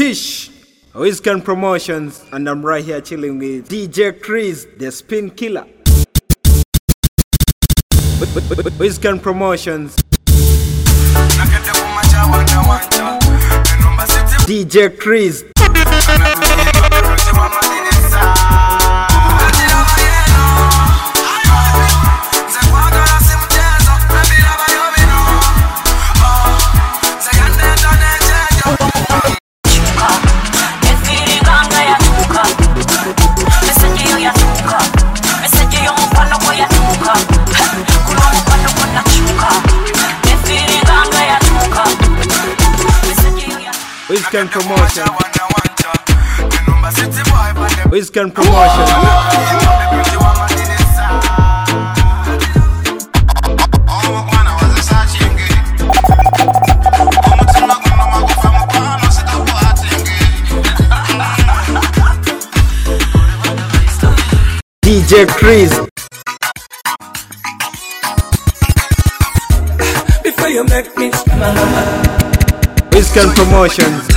Yish! Wizcan Promotions, and I'm right here chilling with DJ Chris, the Spin Killer. Wizcan Promotions. DJ Chris. Wizcan Promotion. Wizcan Promotion. DJ Chris. Before you make me Wizcan Promotions.